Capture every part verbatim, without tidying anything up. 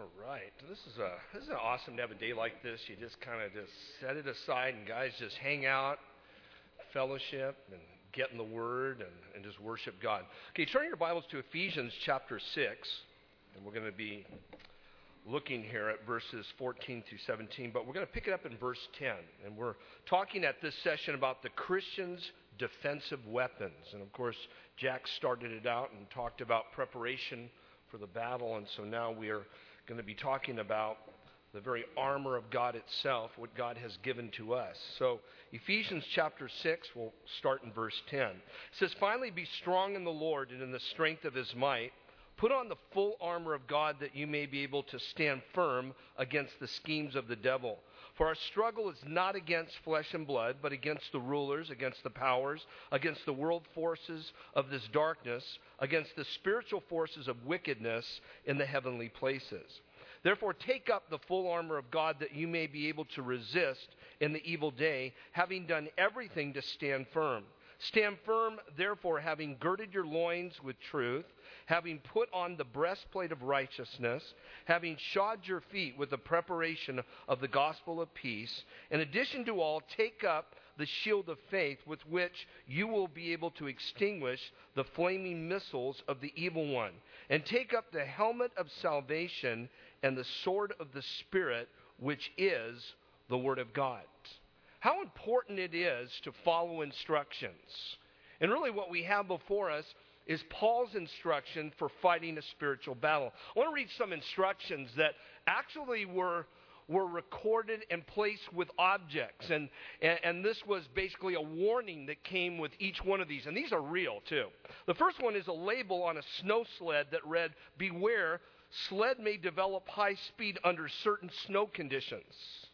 All right. This is a this is an awesome to have a day like this. You just kind of just set it aside and guys just hang out, fellowship, and get in the Word and, and just worship God. Okay, turn your Bibles to Ephesians chapter six, and we're going to be looking here at verses fourteen through seventeen, but we're going to pick it up in verse ten, and we're talking at this session about the Christian's defensive weapons. And of course, Jack started it out and talked about preparation for the battle, and so now we are going to be talking about the very armor of God itself, what God has given to us. So Ephesians chapter six, we'll start in verse ten. It says, "Finally be strong in the Lord and in the strength of his might. Put on the full armor of God that you may be able to stand firm against the schemes of the devil. For our struggle is not against flesh and blood, but against the rulers, against the powers, against the world forces of this darkness, against the spiritual forces of wickedness in the heavenly places. Therefore take up the full armor of God that you may be able to resist in the evil day, having done everything to stand firm. Stand firm, therefore, having girded your loins with truth, having put on the breastplate of righteousness, having shod your feet with the preparation of the gospel of peace. In addition to all, take up the shield of faith with which you will be able to extinguish the flaming missiles of the evil one. And take up the helmet of salvation and the sword of the Spirit, which is the Word of God." How important it is to follow instructions. And really what we have before us is Paul's instruction for fighting a spiritual battle. I want to read some instructions that actually were were recorded and placed with objects. And, and, and this was basically a warning that came with each one of these. And these are real too. The first one is a label on a snow sled that read, "Beware, sled may develop high speed under certain snow conditions."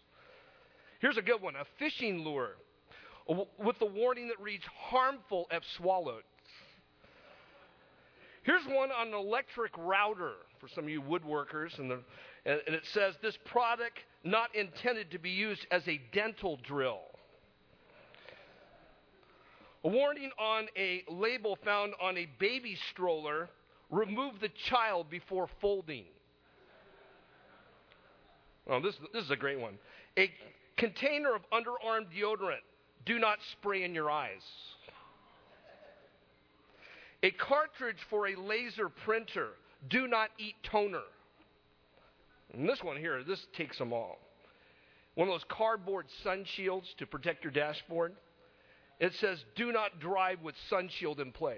Here's a good one, a fishing lure with the warning that reads, "Harmful if swallowed." Here's one on an electric router for some of you woodworkers, and, the, and it says, "This product not intended to be used as a dental drill." A warning on a label found on a baby stroller, "Remove the child before folding." Oh, this, this is a great one. A container of underarm deodorant, "Do not spray in your eyes." A cartridge for a laser printer, "Do not eat toner." And this one here, this takes them all. One of those cardboard sun shields to protect your dashboard. It says, "Do not drive with sun shield in place."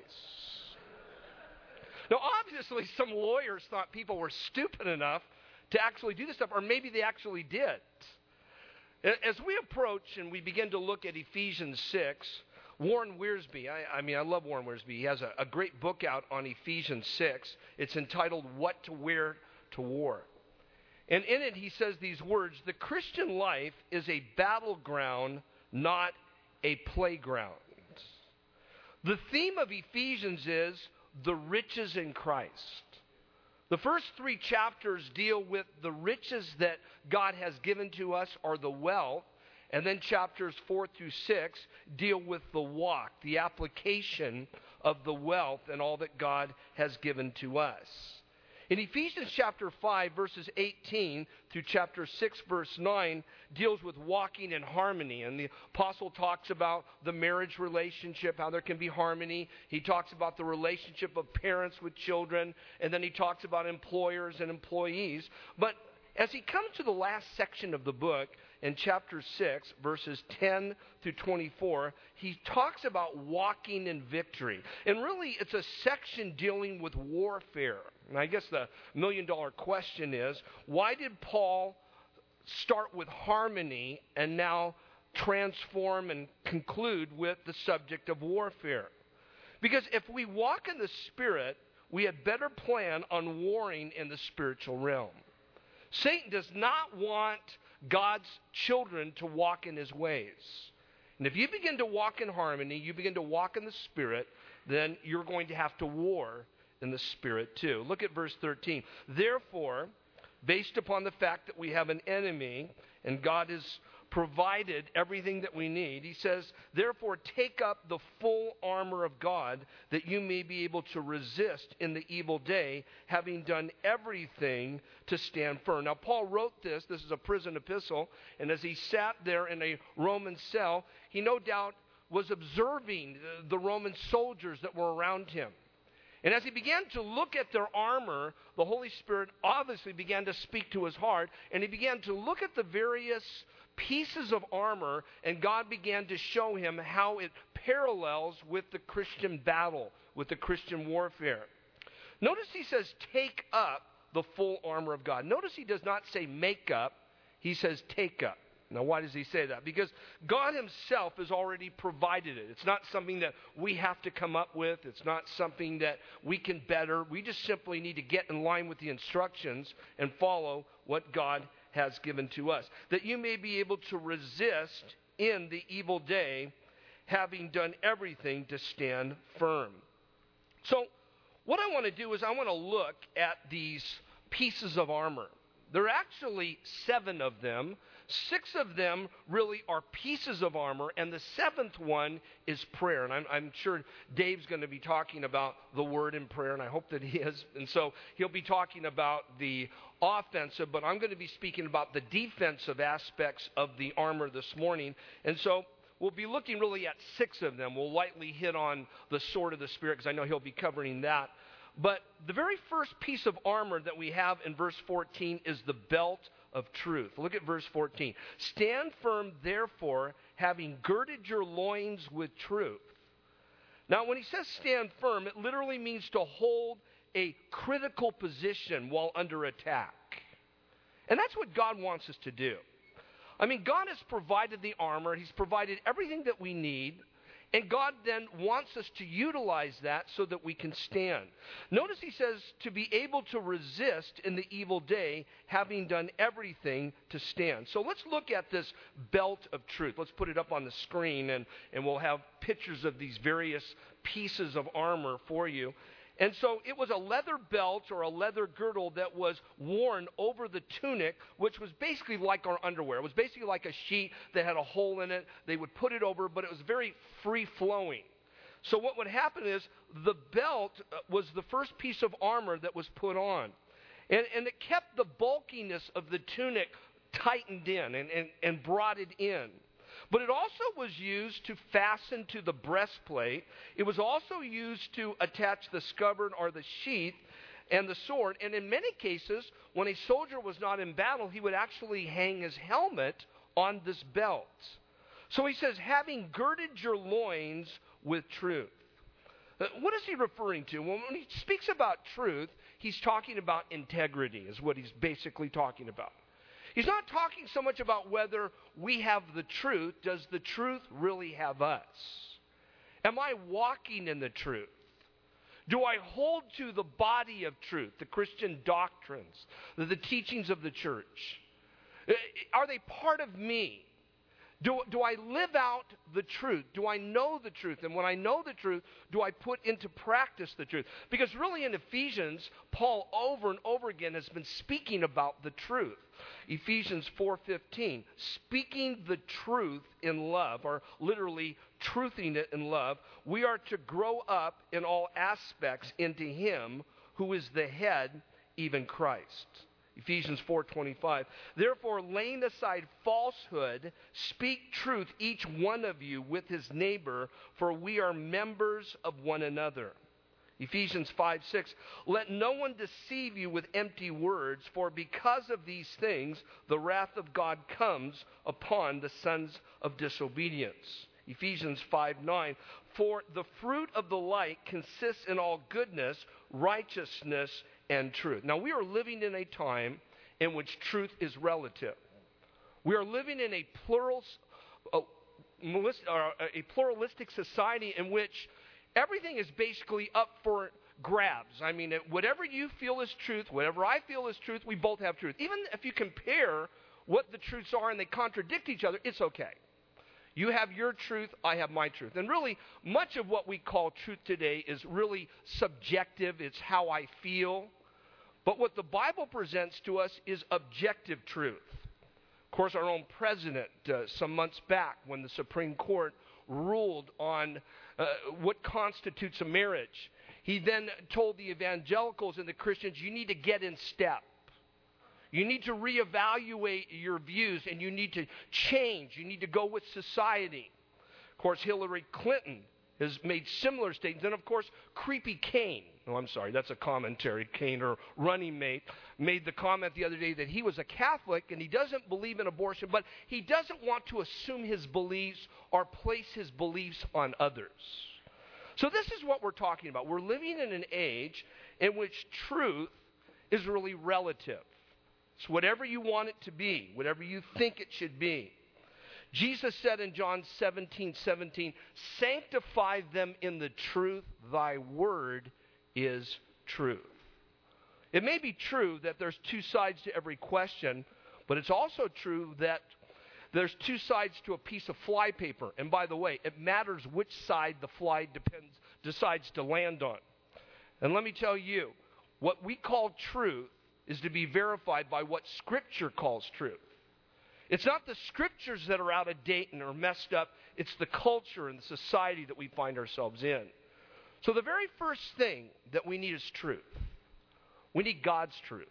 Now, obviously, some lawyers thought people were stupid enough to actually do this stuff, or maybe they actually did. As we approach and we begin to look at Ephesians six, Warren Wiersbe, I, I mean, I love Warren Wiersbe. He has a, a great book out on Ephesians six. It's entitled "What to Wear to War." And in it, he says these words, "The Christian life is a battleground, not a playground." The theme of Ephesians is the riches in Christ. The first three chapters deal with the riches that God has given to us, or the wealth. And then chapters four through six deal with the walk, the application of the wealth and all that God has given to us. In Ephesians chapter five, verses eighteen through chapter six, verse nine, deals with walking in harmony. And the apostle talks about the marriage relationship, how there can be harmony. He talks about the relationship of parents with children. And then he talks about employers and employees. But as he comes to the last section of the book, in chapter six, verses ten through twenty-four, he talks about walking in victory. And really, it's a section dealing with warfare. And I guess the million-dollar question is, why did Paul start with harmony and now transform and conclude with the subject of warfare? Because if we walk in the Spirit, we had better plan on warring in the spiritual realm. Satan does not want God's children to walk in his ways. And if you begin to walk in harmony, you begin to walk in the Spirit, then you're going to have to war in the Spirit too. Look at verse thirteen. "Therefore, based upon the fact that we have an enemy, and God has provided everything that we need. He says, therefore, take up the full armor of God, that you may be able to resist in the evil day, having done everything to stand firm. Now, Paul wrote this. This is a prison epistle. And as he sat there in a Roman cell, he no doubt was observing the Roman soldiers that were around him. And as he began to look at their armor, the Holy Spirit obviously began to speak to his heart, and he began to look at the various pieces of armor, and God began to show him how it parallels with the Christian battle, with the Christian warfare. Notice he says, take up the full armor of God. Notice he does not say make up, he says take up. Now, why does he say that? Because God himself has already provided it. It's not something that we have to come up with. It's not something that we can better. We just simply need to get in line with the instructions and follow what God has given to us. That you may be able to resist in the evil day, having done everything to stand firm. So, what I want to do is I want to look at these pieces of armor. There are actually seven of them. Six of them really are pieces of armor, and the seventh one is prayer. And I'm, I'm sure Dave's going to be talking about the word in prayer, and I hope that he is. And so he'll be talking about the offensive, but I'm going to be speaking about the defensive aspects of the armor this morning. And so we'll be looking really at six of them. We'll lightly hit on the sword of the Spirit, because I know he'll be covering that. But the very first piece of armor that we have in verse fourteen is the belt of truth. Look at verse fourteen. Stand firm, therefore, having girded your loins with truth. Now, when he says stand firm, it literally means to hold a critical position while under attack. And that's what God wants us to do. I mean, God has provided the armor. He's provided everything that we need. And God then wants us to utilize that so that we can stand. Notice he says to be able to resist in the evil day, having done everything to stand. So let's look at this belt of truth. Let's put it up on the screen, and, and we'll have pictures of these various pieces of armor for you. And so it was a leather belt or a leather girdle that was worn over the tunic, which was basically like our underwear. It was basically like a sheet that had a hole in it. They would put it over, but it was very free-flowing. So what would happen is the belt was the first piece of armor that was put on. And, and it kept the bulkiness of the tunic tightened in and, and, and brought it in. But it also was used to fasten to the breastplate. It was also used to attach the scabbard or the sheath and the sword. And in many cases, when a soldier was not in battle, he would actually hang his helmet on this belt. So he says, having girded your loins with truth. What is he referring to? Well, when he speaks about truth, he's talking about integrity, is what he's basically talking about. He's not talking so much about whether we have the truth. Does the truth really have us? Am I walking in the truth? Do I hold to the body of truth, the Christian doctrines, the, the teachings of the church? Are they part of me? Do, do I live out the truth? Do I know the truth? And when I know the truth, do I put into practice the truth? Because really in Ephesians, Paul over and over again has been speaking about the truth. Ephesians four fifteen, speaking the truth in love, or literally truthing it in love, we are to grow up in all aspects into him who is the head, even Christ. Ephesians four twenty-five, therefore laying aside falsehood, speak truth each one of you with his neighbor, for we are members of one another. Ephesians five six, let no one deceive you with empty words, for because of these things the wrath of God comes upon the sons of disobedience. Ephesians five nine, for the fruit of the light consists in all goodness, righteousness, and truth. Now, we are living in a time in which truth is relative. We are living in a plural, a, a pluralistic society in which everything is basically up for grabs. I mean, whatever you feel is truth, whatever I feel is truth, we both have truth. Even if you compare what the truths are and they contradict each other, it's okay. You have your truth, I have my truth. And really, much of what we call truth today is really subjective. It's how I feel. But what the Bible presents to us is objective truth. course, our own president, uh, some months back, when the Supreme Court ruled on uh, what constitutes a marriage, he then told the evangelicals and the Christians, you need to get in step. You need to reevaluate your views, and you need to change. You need to go with society. Of course, Hillary Clinton has made similar statements. And, of course, Creepy Kane, oh, I'm sorry, that's a commentary, Kane, her running mate, made the comment the other day that he was a Catholic and he doesn't believe in abortion, but he doesn't want to assume his beliefs or place his beliefs on others. So this is what we're talking about. We're living in an age in which truth is really relative. It's whatever you want it to be, whatever you think it should be. Jesus said in John seventeen seventeen, sanctify them in the truth, thy word is truth. It may be true that there's two sides to every question, but it's also true that there's two sides to a piece of fly paper. And by the way, it matters which side the fly depends, decides to land on. And let me tell you, what we call truth is to be verified by what Scripture calls truth. It's not the Scriptures that are out of date and are messed up. It's the culture and the society that we find ourselves in. So the very first thing that we need is truth. We need God's truth.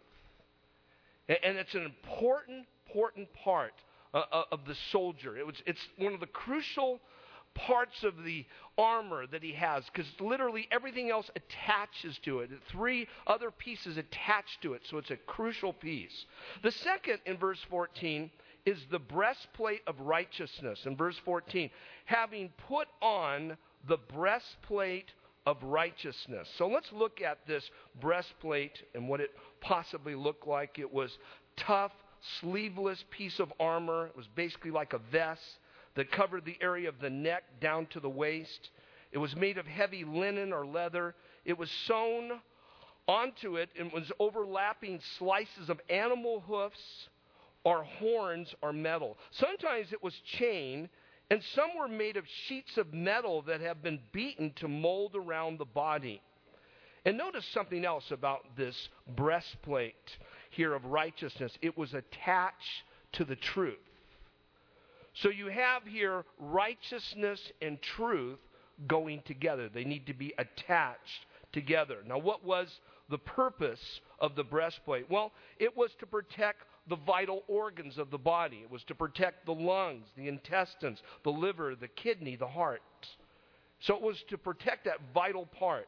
And it's an important, important part uh, of the soldier. It was, it's one of the crucial parts of the armor that he has, because literally everything else attaches to it. Three other pieces attached to it, so it's a crucial piece. The second, in verse fourteen, is the breastplate of righteousness. In verse fourteen, having put on the breastplate of righteousness. So let's look at this breastplate and what it possibly looked like. It was tough, sleeveless piece of armor. It was basically like a vest that covered the area of the neck down to the waist. It was made of heavy linen or leather. It was sewn onto it and was overlapping slices of animal hoofs or horns or metal. Sometimes it was chain, and some were made of sheets of metal that have been beaten to mold around the body. And notice something else about this breastplate here of righteousness. It was attached to the truth. So you have here righteousness and truth going together. They need to be attached together. Now, what was the purpose of the breastplate? Well, it was to protect the vital organs of the body. It was to protect the lungs, the intestines, the liver, the kidney, the heart. So it was to protect that vital part.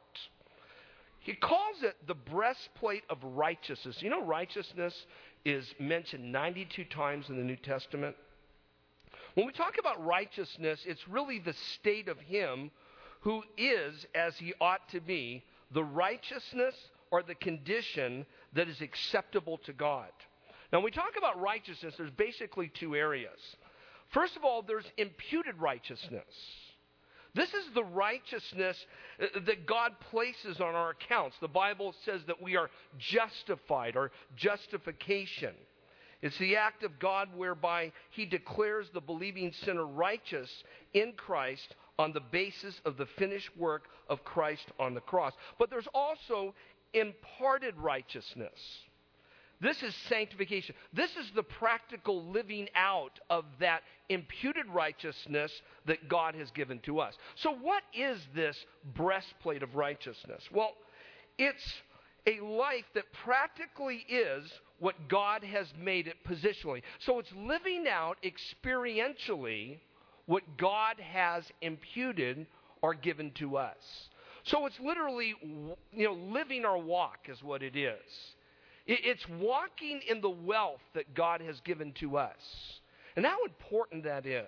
He calls it the breastplate of righteousness. You know, righteousness is mentioned ninety-two times in the New Testament. When we talk about righteousness, it's really the state of him who is as he ought to be, the righteousness or the condition that is acceptable to God. Now, when we talk about righteousness, there's basically two areas. First of all, there's imputed righteousness. This is the righteousness that God places on our accounts. The Bible says that we are justified, or justification. It's the act of God whereby he declares the believing sinner righteous in Christ on the basis of the finished work of Christ on the cross. But there's also imparted righteousness. This is sanctification. This is the practical living out of that imputed righteousness that God has given to us. So what is this breastplate of righteousness? Well, it's a life that practically is what God has made it positionally. So it's living out experientially what God has imputed or given to us. So it's literally, you know, living our walk is what it is. It's walking in the wealth that God has given to us. And how important that is.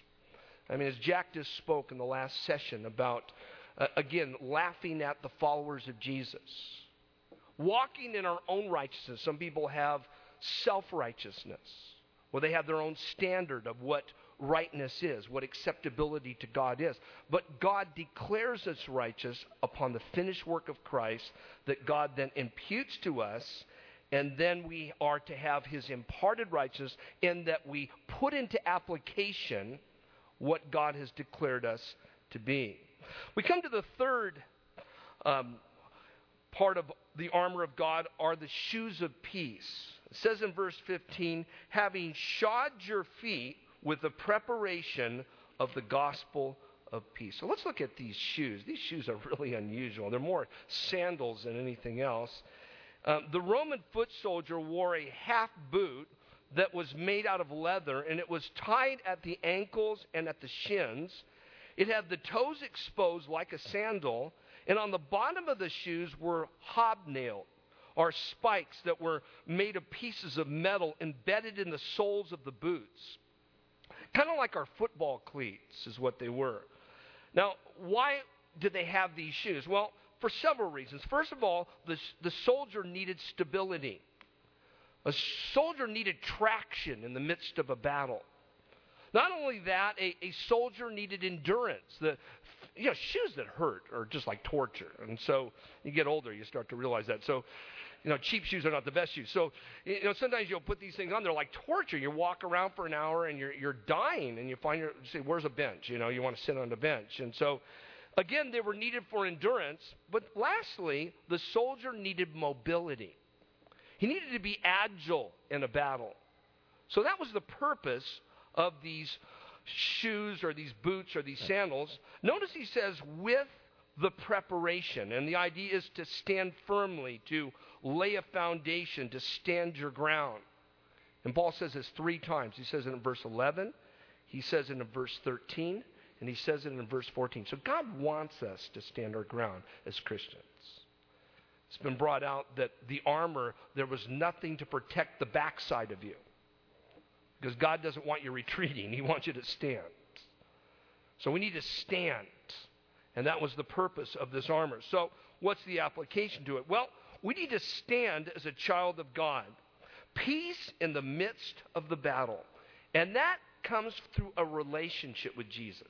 I mean, as Jack just spoke in the last session about, uh, again, laughing at the followers of Jesus. Walking in our own righteousness. Some people have self-righteousness, where they have their own standard of what rightness is, what acceptability to God is. But God declares us righteous upon the finished work of Christ that God then imputes to us, and then we are to have his imparted righteousness in that we put into application what God has declared us to be. We come to the third um, part of the armor of God are the shoes of peace. It says in verse fifteen, having shod your feet with the preparation of the gospel of peace. So let's look at these shoes. These shoes are really unusual. They're more sandals than anything else. Um, the Roman foot soldier wore a half boot that was made out of leather, and it was tied at the ankles and at the shins. It had the toes exposed like a sandal, and on the bottom of the shoes were hobnailed, or spikes that were made of pieces of metal embedded in the soles of the boots. Kind of like our football cleats is what they were. Now, why did they have these shoes? Well, for several reasons. First of all, the, the soldier needed stability. A soldier needed traction in the midst of a battle. Not only that, a, a soldier needed endurance. The, you know, shoes that hurt are just like torture. And so you get older, you start to realize that. So, you know, cheap shoes are not the best shoes. So, you know, sometimes you'll put these things on, they're like torture. You walk around for an hour and you're you're dying, and you find your, you say, where's a bench? You know, you want to sit on the bench. And so, again, they were needed for endurance. But lastly, the soldier needed mobility. He needed to be agile in a battle. So that was the purpose of these shoes or these boots or these sandals. Notice he says, with the preparation. And the idea is to stand firmly, to lay a foundation, to stand your ground. And Paul says this three times. He says it in verse eleven, he says it in verse thirteen, and he says it in verse fourteen. So God wants us to stand our ground as Christians. It's been brought out that the armor, there was nothing to protect the backside of you. Because God doesn't want you retreating. He wants you to stand. So we need to stand. And that was the purpose of this armor. So what's the application to it? Well, we need to stand as a child of God. Peace in the midst of the battle. And that comes through a relationship with Jesus.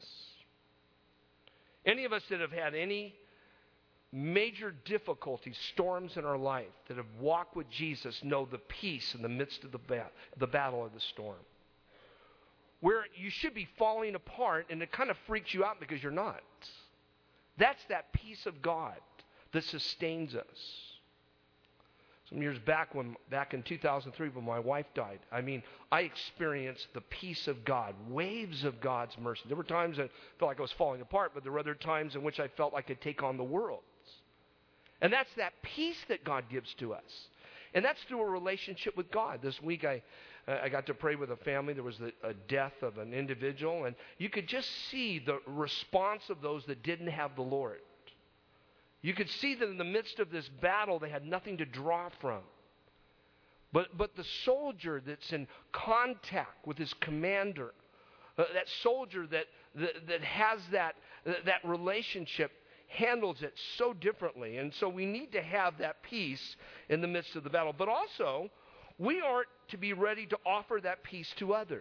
Any of us that have had any major difficulties, storms in our life, that have walked with Jesus know the peace in the midst of the, bat- the battle or the storm. Where you should be falling apart and it kind of freaks you out because you're not. That's that peace of God that sustains us. Some years back, when back in two thousand three, when my wife died, I mean, I experienced the peace of God, waves of God's mercy. There were times that I felt like I was falling apart, but there were other times in which I felt like I could take on the world. And that's that peace that God gives to us. And that's through a relationship with God. This week I uh, I got to pray with a family. There was the, a death of an individual, and you could just see the response of those that didn't have the Lord. You could see that in the midst of this battle, they had nothing to draw from. But, but the soldier that's in contact with his commander, uh, that soldier that, that, that has that, that relationship, handles it so differently. And so we need to have that peace in the midst of the battle. But also, we are to be ready to offer that peace to others.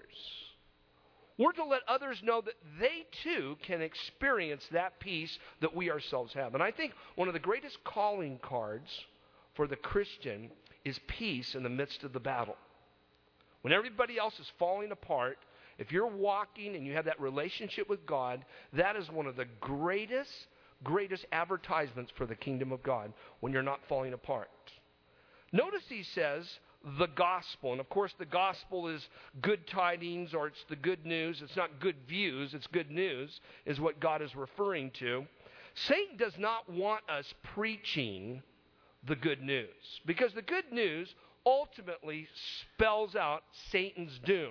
We're to let others know that they too can experience that peace that we ourselves have. And I think one of the greatest calling cards for the Christian is peace in the midst of the battle. When everybody else is falling apart, if you're walking and you have that relationship with God, that is one of the greatest, greatest advertisements for the kingdom of God, when you're not falling apart. Notice he says, the gospel. And of course, the gospel is good tidings, or it's the good news. It's not good views, it's good news, is what God is referring to. Satan does not want us preaching the good news, because the good news ultimately spells out Satan's doom.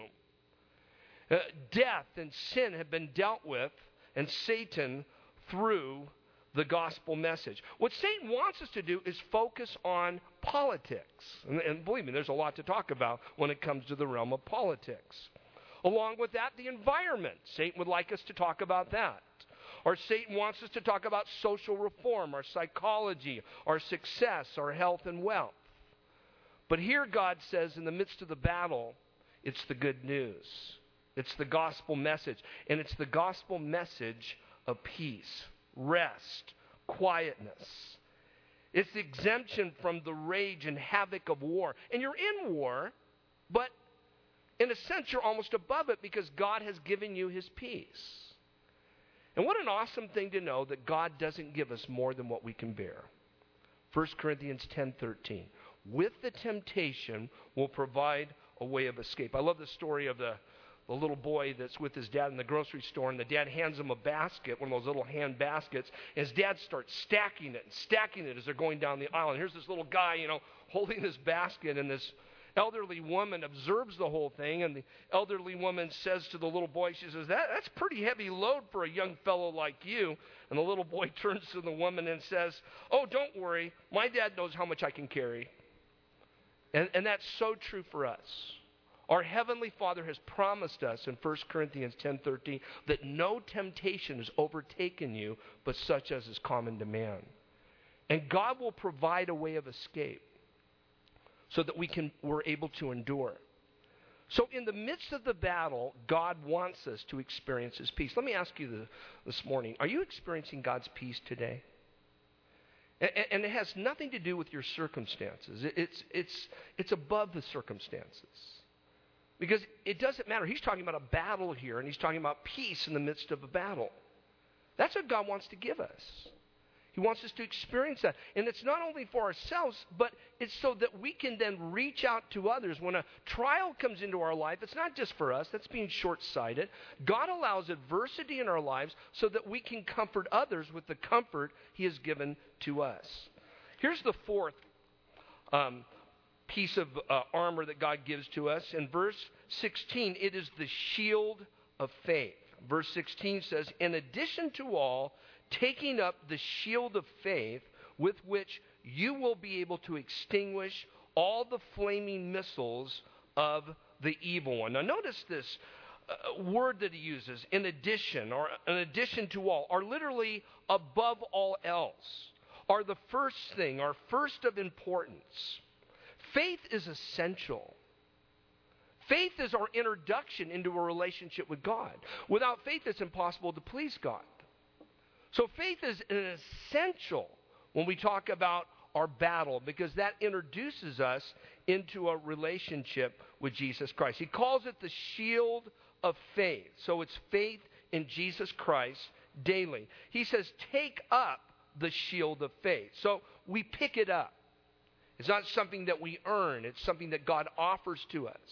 Uh, death and sin have been dealt with, and Satan through the gospel message. What Satan wants us to do is focus on politics. And, and believe me, there's a lot to talk about when it comes to the realm of politics. Along with that, the environment. Satan would like us to talk about that. Or Satan wants us to talk about social reform, our psychology, our success, our health and wealth. But here God says, in the midst of the battle, it's the good news. It's the gospel message. And it's the gospel message of peace, rest, quietness. It's the exemption from the rage and havoc of war. And you're in war, but in a sense you're almost above it, because God has given you his peace. And what an awesome thing to know that God doesn't give us more than what we can bear. First Corinthians ten thirteen. With the temptation will provide a way of escape. I love the story of the, the little boy that's with his dad in the grocery store, and the dad hands him a basket, one of those little hand baskets, and his dad starts stacking it and stacking it as they're going down the aisle. And here's this little guy, you know, holding this basket, and this elderly woman observes the whole thing, and the elderly woman says to the little boy, she says, that, that's pretty heavy load for a young fellow like you. And the little boy turns to the woman and says, oh, don't worry, my dad knows how much I can carry. And, and that's so true for us. Our Heavenly Father has promised us in First Corinthians ten thirteen that no temptation has overtaken you but such as is common to man. And God will provide a way of escape so that we can, we're able to endure. So in the midst of the battle, God wants us to experience His peace. Let me ask you the, this morning, are you experiencing God's peace today? And, and it has nothing to do with your circumstances. It, it's, it's, it's above the circumstances. Because it doesn't matter. He's talking about a battle here, and He's talking about peace in the midst of a battle. That's what God wants to give us. He wants us to experience that. And it's not only for ourselves, but it's so that we can then reach out to others. When a trial comes into our life, it's not just for us. That's being short-sighted. God allows adversity in our lives so that we can comfort others with the comfort He has given to us. Here's the fourth um, piece of uh, armor that God gives to us. In verse sixteen, it is the shield of faith. Verse sixteen says, in addition to all, taking up the shield of faith with which you will be able to extinguish all the flaming missiles of the evil one. Now notice this uh, word that he uses, in addition, or in addition to all, are literally above all else, are the first thing, are first of importance. Faith is essential. Faith is our introduction into a relationship with God. Without faith, it's impossible to please God. So faith is an essential when we talk about our battle, because that introduces us into a relationship with Jesus Christ. He calls it the shield of faith. So it's faith in Jesus Christ daily. He says, take up the shield of faith. So we pick it up. It's not something that we earn. It's something that God offers to us.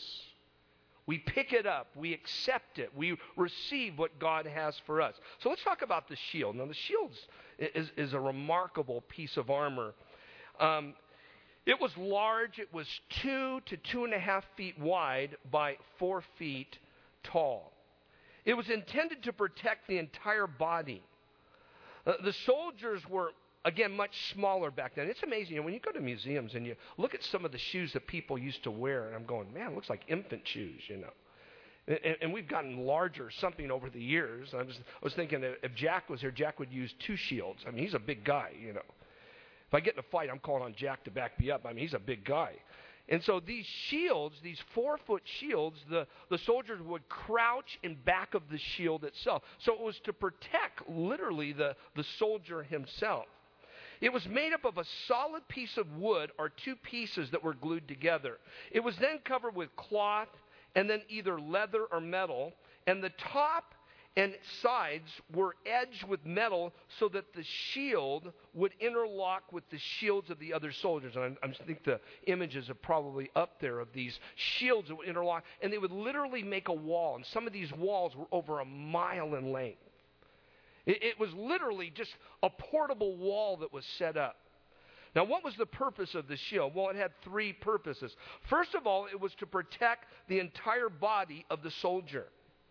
We pick it up. We accept it. We receive what God has for us. So let's talk about the shield. Now, the shield is, is a remarkable piece of armor. Um, it was large. It was two to two and a half feet wide by four feet tall. It was intended to protect the entire body. Uh, the soldiers were, again, much smaller back then. It's amazing. You know, when you go to museums and you look at some of the shoes that people used to wear, and I'm going, man, it looks like infant shoes, you know. And, and we've gotten larger something over the years. I was, I was thinking if Jack was here, Jack would use two shields. I mean, he's a big guy, you know. If I get in a fight, I'm calling on Jack to back me up. I mean, he's a big guy. And so these shields, these four-foot shields, the, the soldiers would crouch in back of the shield itself. So it was to protect, literally, the, the soldier himself. It was made up of a solid piece of wood or two pieces that were glued together. It was then covered with cloth and then either leather or metal. And the top and sides were edged with metal so that the shield would interlock with the shields of the other soldiers. And I, I think the images are probably up there of these shields that would interlock. And they would literally make a wall. And some of these walls were over a mile in length. It, it was literally just a portable wall that was set up. Now, what was the purpose of the shield? Well, it had three purposes. First of all, it was to protect the entire body of the soldier.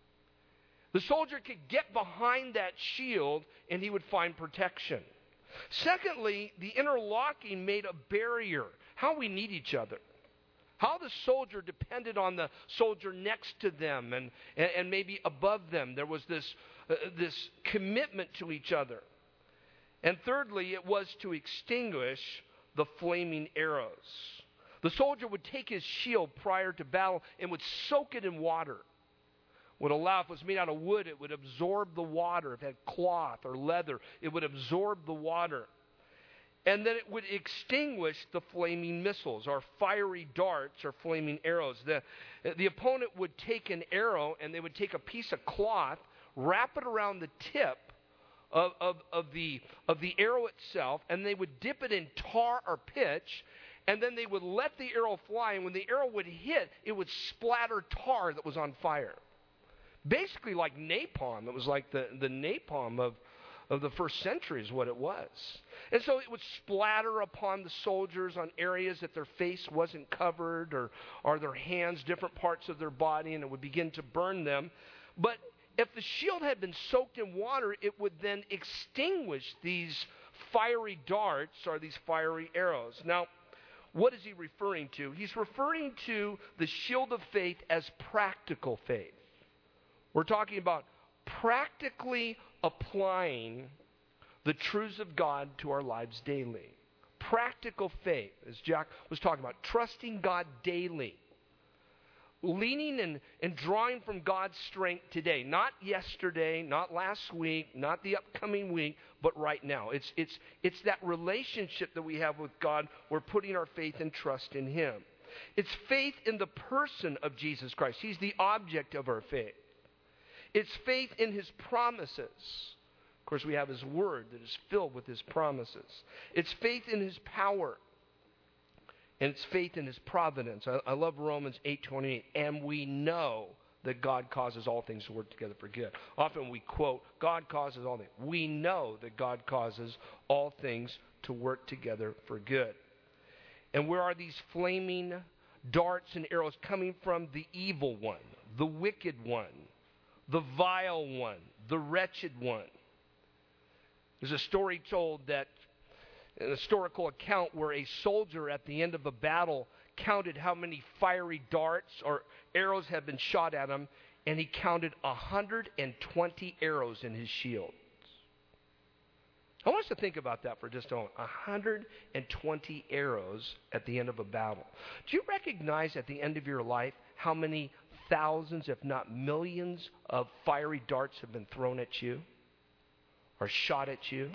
The soldier could get behind that shield and he would find protection. Secondly, the interlocking made a barrier. How we need each other. How the soldier depended on the soldier next to them and, and, and maybe above them. There was this, uh, this commitment to each other. And thirdly, it was to extinguish the flaming arrows. The soldier would take his shield prior to battle and would soak it in water. Would allow, if it was made out of wood, it would absorb the water. If it had cloth or leather, it would absorb the water. And then it would extinguish the flaming missiles or fiery darts or flaming arrows. The, the opponent would take an arrow and they would take a piece of cloth, wrap it around the tip of, of, of, the, of the arrow itself, and they would dip it in tar or pitch, and then they would let the arrow fly, and when the arrow would hit, it would splatter tar that was on fire. Basically like napalm. It was like the, the napalm of, of the first century is what it was. And so it would splatter upon the soldiers on areas that their face wasn't covered, or, or their hands, different parts of their body, and it would begin to burn them. But if the shield had been soaked in water, it would then extinguish these fiery darts or these fiery arrows. Now, what is he referring to? He's referring to the shield of faith as practical faith. We're talking about practically applying the truths of God to our lives daily. Practical faith, as Jack was talking about, trusting God daily. Leaning and, and drawing from God's strength today. Not yesterday, not last week, not the upcoming week, but right now. It's, it's, it's that relationship that we have with God. We're putting our faith and trust in Him. It's faith in the person of Jesus Christ. He's the object of our faith. It's faith in His promises. Of course, we have His Word that is filled with His promises. It's faith in His power. And it's faith in His providence. I, I love Romans eight twenty-eight. And we know that God causes all things to work together for good. Often we quote, God causes all things. We know that God causes all things to work together for good. And where are these flaming darts and arrows coming from? The evil one, the wicked one, the vile one, the wretched one. There's a story told that an historical account where a soldier at the end of a battle counted how many fiery darts or arrows had been shot at him, and he counted one hundred twenty arrows in his shield. I want us to think about that for just a moment. one hundred twenty arrows at the end of a battle. Do you recognize at the end of your life how many thousands, if not millions, of fiery darts have been thrown at you or shot at you?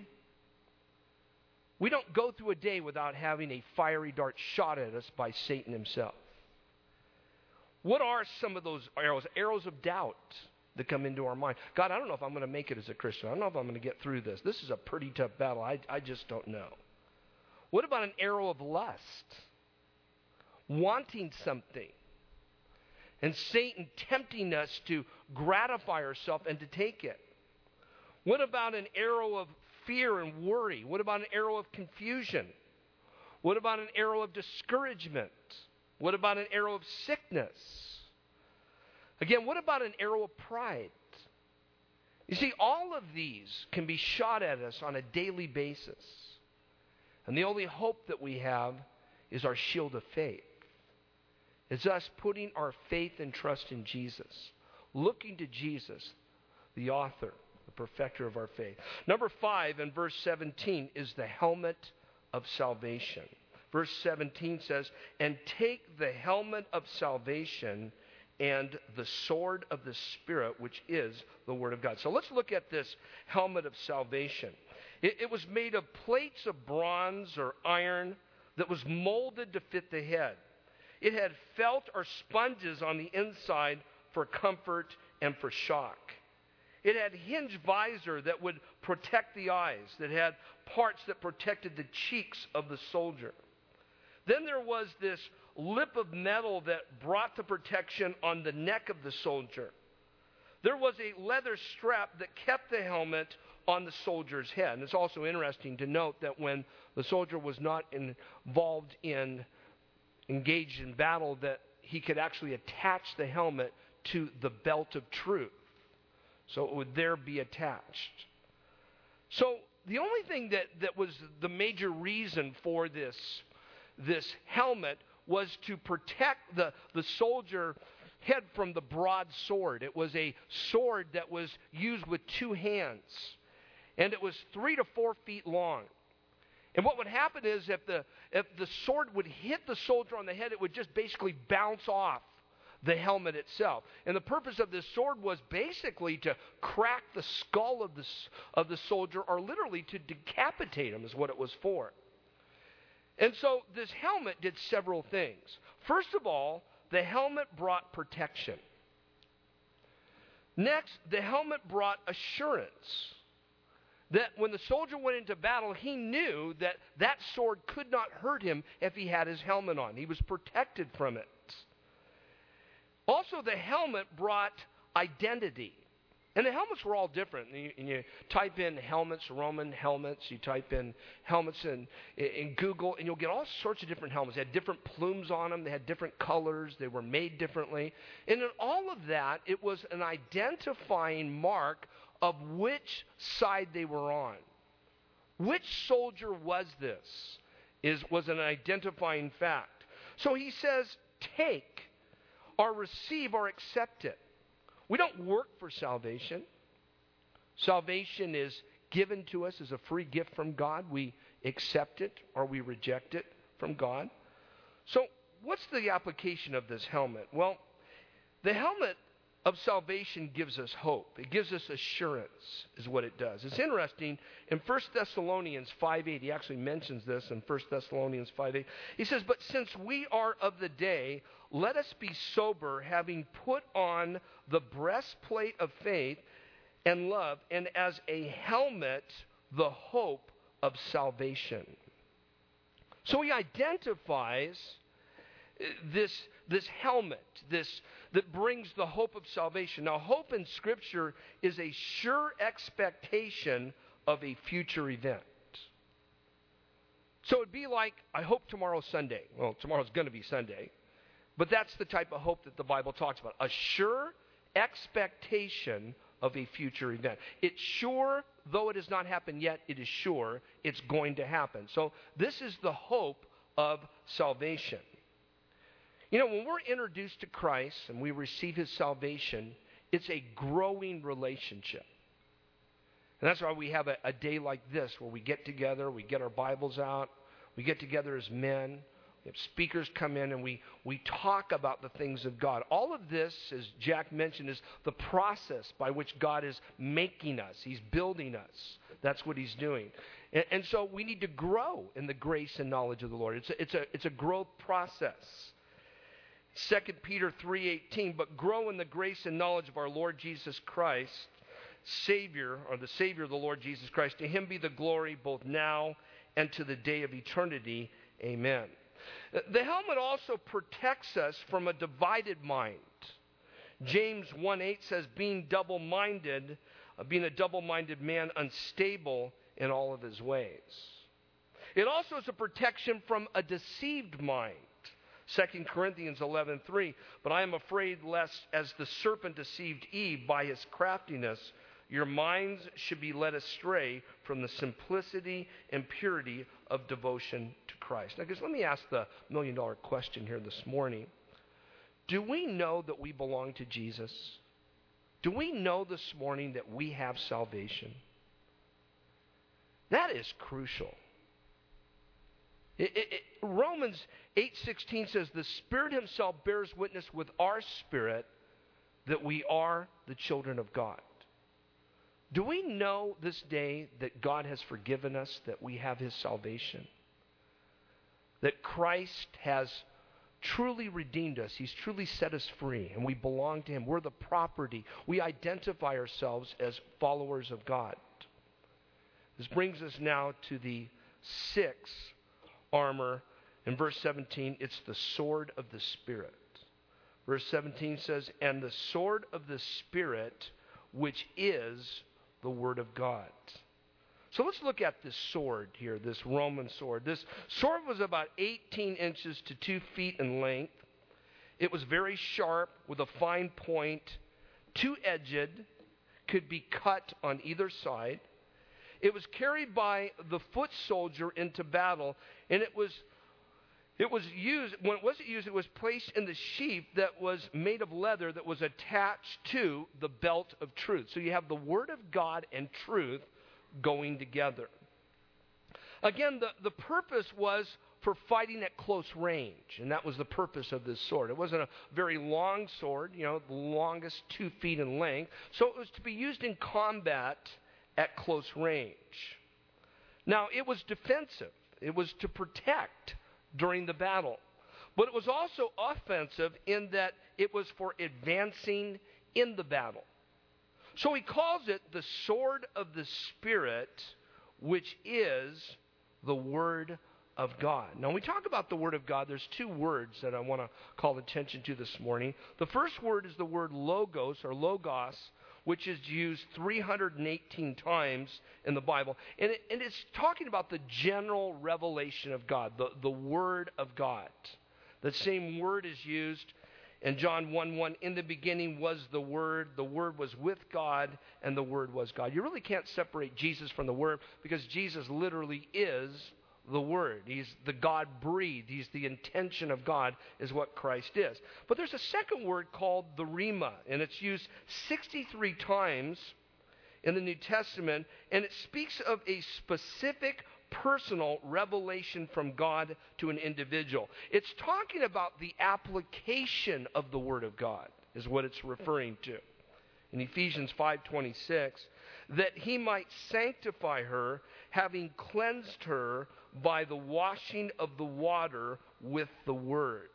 We don't go through a day without having a fiery dart shot at us by Satan himself. What are some of those arrows? Arrows of doubt that come into our mind. God, I don't know if I'm going to make it as a Christian. I don't know if I'm going to get through this. This is a pretty tough battle. I, I just don't know. What about an arrow of lust? Wanting something. And Satan tempting us to gratify ourselves and to take it. What about an arrow of fear and worry? What about an arrow of confusion? What about an arrow of discouragement? What about an arrow of sickness? Again, what about an arrow of pride? You see, all of these can be shot at us on a daily basis. And the only hope that we have is our shield of faith. It's us putting our faith and trust in Jesus. Looking to Jesus, the author, the perfecter of our faith. Number five in verse seventeen is the helmet of salvation. Verse seventeen says, and take the helmet of salvation and the sword of the Spirit, which is the Word of God. So let's look at this helmet of salvation. It, it was made of plates of bronze or iron that was molded to fit the head. It had felt or sponges on the inside for comfort and for shock. It had hinge visor that would protect the eyes, that had parts that protected the cheeks of the soldier. Then there was this lip of metal that brought the protection on the neck of the soldier. There was a leather strap that kept the helmet on the soldier's head. And it's also interesting to note that when the soldier was not involved in, engaged in battle, that he could actually attach the helmet to the belt of truth. So it would there be attached. So the only thing that, that was the major reason for this, this helmet was to protect the, the soldier head from the broad sword. It was a sword that was used with two hands. And it was three to four feet long. And what would happen is if the, if the sword would hit the soldier on the head, it would just basically bounce off the helmet itself. And the purpose of this sword was basically to crack the skull of the, of the soldier, or literally to decapitate him is what it was for. And so this helmet did several things. First of all, the helmet brought protection. Next, the helmet brought assurance. that when the soldier went into battle, he knew that that sword could not hurt him if he had his helmet on. He was protected from it. Also, the helmet brought identity. And the helmets were all different. And you, and you type in helmets, Roman helmets. You type in helmets in, in Google, and you'll get all sorts of different helmets. They had different plumes on them. They had different colors. They were made differently. And in all of that, it was an identifying mark of which side they were on. Which soldier was this? Is, was an identifying fact. So he says, take or receive or accept it. We don't work for salvation. Salvation is given to us as a free gift from God. We accept it or we reject it from God. So what's the application of this helmet? Well, the helmet of salvation gives us hope. It gives us assurance is what it does. It's interesting. In First Thessalonians five eight, he actually mentions this in First Thessalonians five eight. He says, but since we are of the day, let us be sober, having put on the breastplate of faith and love, and as a helmet, the hope of salvation. So he identifies this, this helmet, this that brings the hope of salvation. Now, hope in Scripture is a sure expectation of a future event. So it'd be like, I hope tomorrow's Sunday. Well, tomorrow's going to be Sunday. But that's the type of hope that the Bible talks about. A sure expectation of a future event. It's sure, though it has not happened yet, it is sure it's going to happen. So this is the hope of salvation. You know, when we're introduced to Christ and we receive His salvation, it's a growing relationship. And that's why we have a, a day like this where we get together, we get our Bibles out, we get together as men. We have speakers come in and we, we talk about the things of God. All of this, as Jack mentioned, is the process by which God is making us. He's building us. That's what He's doing. And, and so we need to grow in the grace and knowledge of the Lord. It's a, it's a, it's a growth process. Second Peter three eighteen, but grow in the grace and knowledge of our Lord Jesus Christ, Savior, or the Savior of the Lord Jesus Christ. To Him be the glory both now and to the day of eternity. Amen. The helmet also protects us from a divided mind. James one eight says, being double-minded, uh, being a double-minded man, unstable in all of his ways. It also is a protection from a deceived mind. Second Corinthians eleven three, but I am afraid lest as the serpent deceived Eve by his craftiness, your minds should be led astray from the simplicity and purity of devotion to Christ. Now, guys, let me ask the million dollar question here this morning. Do we know that we belong to Jesus? Do we know this morning that we have salvation? That is crucial. It, it, it, Romans eight sixteen says, the Spirit Himself bears witness with our spirit that we are the children of God. Do we know this day that God has forgiven us, that we have His salvation? That Christ has truly redeemed us. He's truly set us free, and we belong to Him. We're the property. We identify ourselves as followers of God. This brings us now to the sixth armor. In verse seventeen, it's the sword of the Spirit. Verse seventeen says, and the sword of the Spirit, which is the Word of God. So let's look at this sword here, this Roman sword. This sword was about eighteen inches to two feet in length. It was very sharp with a fine point, two-edged, could be cut on either side. It was carried by the foot soldier into battle, and it was it was used, when it wasn't used, it was placed in the sheath that was made of leather that was attached to the belt of truth. So you have the Word of God and truth going together. Again, the, the purpose was for fighting at close range, and that was the purpose of this sword. It wasn't a very long sword, you know, the longest two feet in length. So it was to be used in combat at close range. Now, it was defensive. It was to protect during the battle. But it was also offensive in that it was for advancing in the battle. So he calls it the sword of the Spirit, which is the Word of God. Now, when we talk about the Word of God, there's two words that I want to call attention to this morning. The first word is the word logos, or logos, which is used three hundred eighteen times in the Bible. And, it, and it's talking about the general revelation of God, the, the Word of God. The same word is used in John one one. In the beginning was the Word. The Word was with God, and the Word was God. You really can't separate Jesus from the Word, because Jesus literally is the Word. He's the God-breathed. He's the intention of God, is what Christ is. But there's a second word called the Rhema, and it's used sixty-three times in the New Testament, and it speaks of a specific personal revelation from God to an individual. It's talking about the application of the Word of God, is what it's referring to. In Ephesians five twenty-six, that he might sanctify her, having cleansed her by the washing of the water with the Word.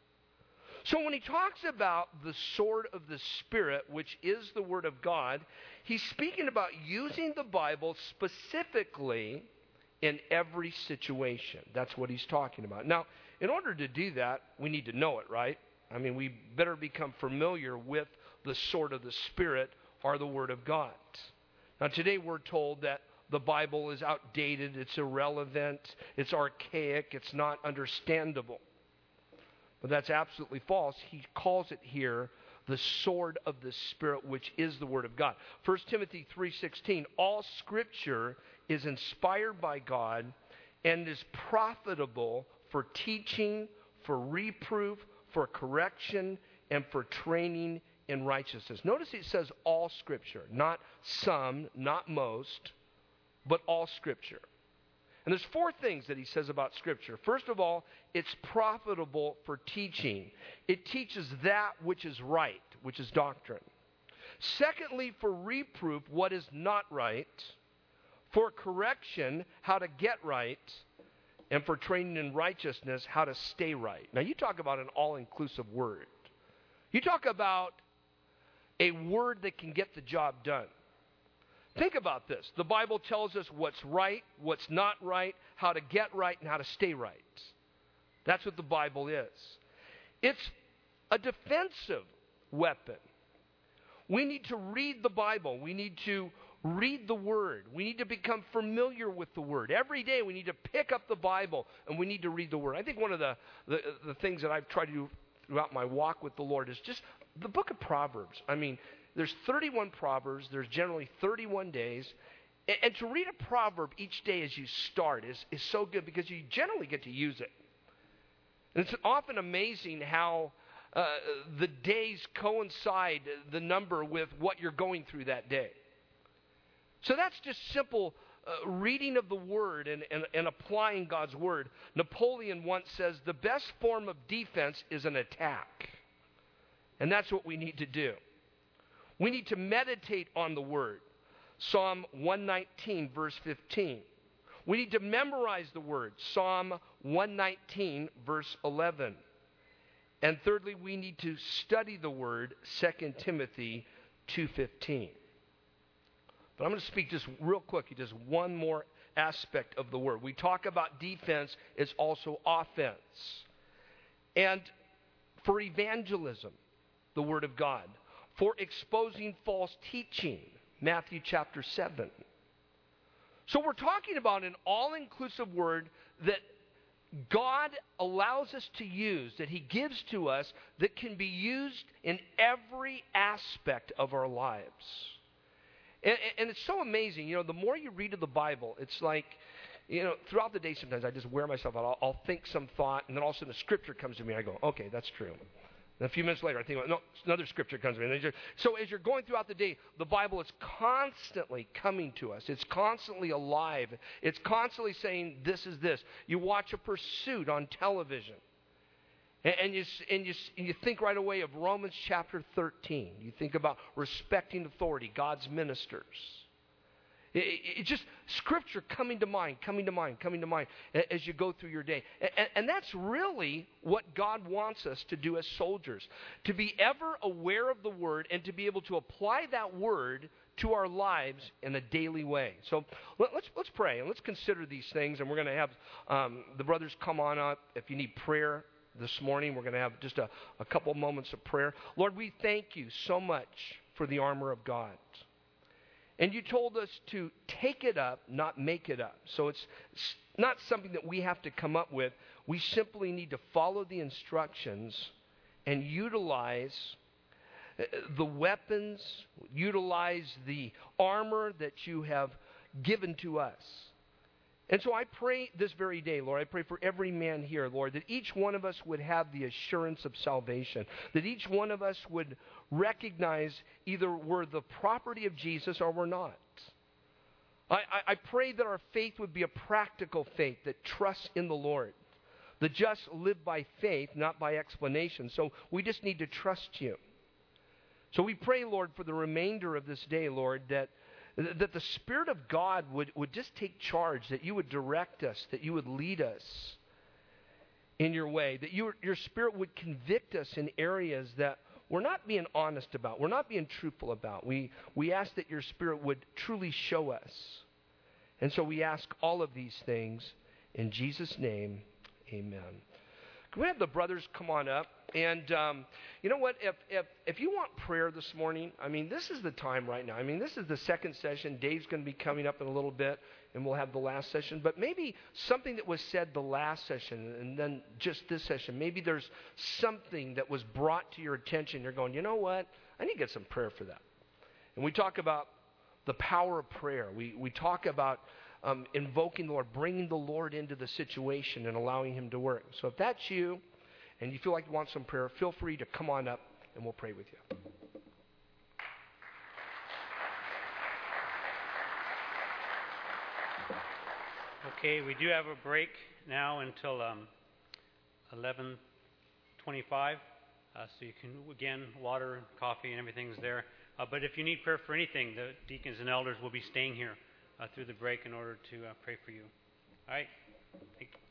So when he talks about the sword of the Spirit, which is the Word of God, he's speaking about using the Bible specifically in every situation. That's what he's talking about. Now, in order to do that, we need to know it, right? I mean, we better become familiar with the sword of the Spirit, or the Word of God. Now, today we're told that the Bible is outdated, it's irrelevant, it's archaic, it's not understandable. But that's absolutely false. He calls it here the sword of the Spirit, which is the Word of God. First Timothy three sixteen, all Scripture is inspired by God and is profitable for teaching, for reproof, for correction, and for training in righteousness. Notice it says all Scripture, not some, not most, but all Scripture. And there's four things that he says about Scripture. First of all, it's profitable for teaching. It teaches that which is right, which is doctrine. Secondly, for reproof, what is not right. For correction, how to get right. And for training in righteousness, how to stay right. Now, you talk about an all-inclusive word. You talk about a word that can get the job done. Think about this. The Bible tells us what's right, what's not right, how to get right, and how to stay right. That's what the Bible is. It's a defensive weapon. We need to read the Bible. We need to read the Word. We need to become familiar with the Word. Every day we need to pick up the Bible and we need to read the Word. I think one of the, the, the things that I've tried to do throughout my walk with the Lord is just the book of Proverbs. I mean, there's thirty-one Proverbs. There's generally thirty-one days. And, and to read a proverb each day as you start is, is so good because you generally get to use it. And it's often amazing how uh, the days coincide, the number, with what you're going through that day. So that's just simple uh, reading of the Word and, and, and applying God's Word. Napoleon once says, the best form of defense is an attack. And that's what we need to do. We need to meditate on the Word. Psalm one nineteen, verse fifteen. We need to memorize the Word. Psalm one nineteen, verse eleven. And thirdly, we need to study the Word. Second Timothy two fifteen. But I'm going to speak just real quick, just one more aspect of the Word. We talk about defense, it's also offense. And for evangelism, the Word of God. For exposing false teaching, Matthew chapter seven. So we're talking about an all-inclusive word that God allows us to use, that He gives to us, that can be used in every aspect of our lives. And, and it's so amazing. You know, the more you read of the Bible, it's like, you know, throughout the day sometimes I just wear myself out. I'll, I'll think some thought, and then all of a sudden a scripture comes to me, and I go, okay, that's true. And a few minutes later, I think, no, another scripture comes to me. And just, so as you're going throughout the day, the Bible is constantly coming to us. It's constantly alive. It's constantly saying, this is this. You watch a pursuit on television, and, and, you, and, you, and you think right away of Romans chapter thirteen. You think about respecting authority, God's ministers. It, it, it just Scripture coming to mind, coming to mind, coming to mind as you go through your day. And, and that's really what God wants us to do as soldiers, to be ever aware of the Word and to be able to apply that Word to our lives in a daily way. So let, let's let's pray and let's consider these things. And we're going to have um, the brothers come on up. If you need prayer this morning, we're going to have just a, a couple moments of prayer. Lord, we thank you so much for the armor of God. And you told us to take it up, not make it up. So it's not something that we have to come up with. We simply need to follow the instructions and utilize the weapons, utilize the armor that you have given to us. And so I pray this very day, Lord, I pray for every man here, Lord, that each one of us would have the assurance of salvation, that each one of us would recognize either we're the property of Jesus or we're not. I, I, I pray that our faith would be a practical faith that trusts in the Lord. The just live by faith, not by explanation. So we just need to trust you. So we pray, Lord, for the remainder of this day, Lord, that that the Spirit of God would, would just take charge, that you would direct us, that you would lead us in your way, that you, your Spirit would convict us in areas that we're not being honest about, we're not being truthful about. We, we ask that your Spirit would truly show us. And so we ask all of these things in Jesus' name, amen. Can we have the brothers come on up? And um, you know what? If, if if you want prayer this morning, I mean, this is the time right now. I mean, this is the second session. Dave's going to be coming up in a little bit, and we'll have the last session. But maybe something that was said the last session and then just this session, maybe there's something that was brought to your attention. You're going, you know what? I need to get some prayer for that. And we talk about the power of prayer. We, we talk about um, invoking the Lord, bringing the Lord into the situation and allowing him to work. So if that's you, and you feel like you want some prayer, feel free to come on up and we'll pray with you. Okay, we do have a break now until um, eleven twenty-five. Uh, so you can, again, water, coffee, and everything's there. Uh, but if you need prayer for anything, the deacons and elders will be staying here uh, through the break in order to uh, pray for you. All right? Thank you.